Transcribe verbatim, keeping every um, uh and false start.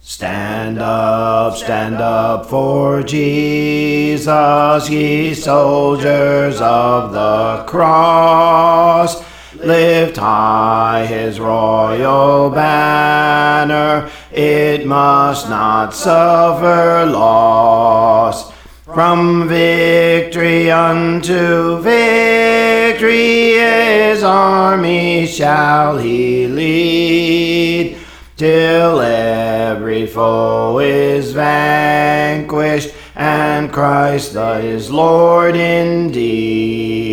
Stand up, stand up for Jesus, ye soldiers of the cross. Lift high his royal banner, it must not suffer loss. From victory unto victory his army shall he lead, till every foe is vanquished, and Christ is Lord indeed.